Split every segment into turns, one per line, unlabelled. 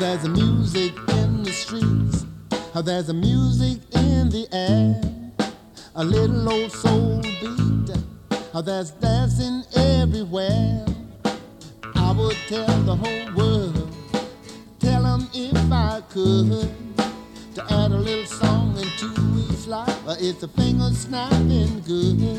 there's a music in the streets. How there's a music in the air. A little old soul beat. How there's dancing everywhere. I would tell the whole world, tell them if I could, to add a little song into each life. It's a finger snapping good.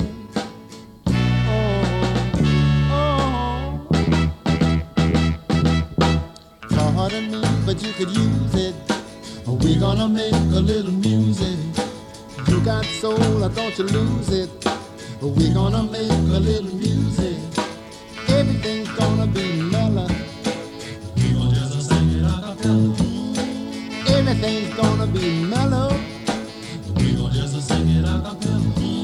Pardon me, but you could use it. We're gonna make a little music. You got soul, I thought you lose it. We're gonna make a little music. Everything's gonna be mellow. We gonna just sing it a cappella. Everything's gonna be mellow. We gonna just sing it a cappella.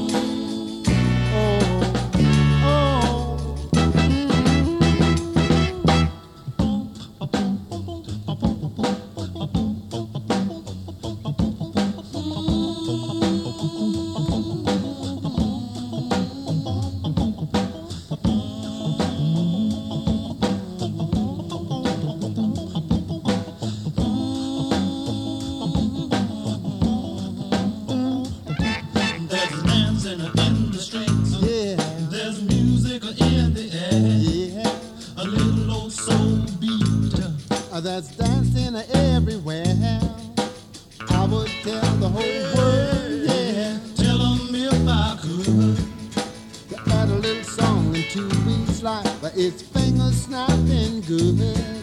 That's dancing everywhere. I would tell the whole world, yeah. Tell them if I could, to add a little song into each life, but it's finger snapping good.